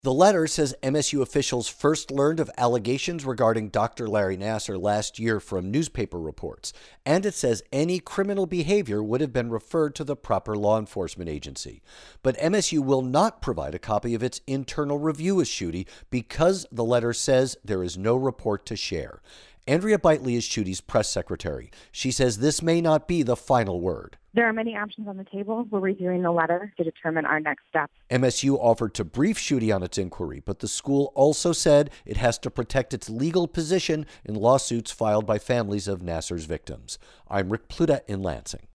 The letter says MSU officials first learned of allegations regarding Dr. Larry Nassar last year from newspaper reports, and it says any criminal behavior would have been referred to the proper law enforcement agency. But MSU will not provide a copy of its internal review of Schuette because the letter says there is no report to share. Andrea Bitely is Schuette's press secretary. She says this may not be the final word. There are many options on the table. We're reviewing the letter to determine our next steps. MSU offered to brief Schuette on its inquiry, but the school also said it has to protect its legal position in lawsuits filed by families of Nassar's victims. I'm Rick Pluta in Lansing.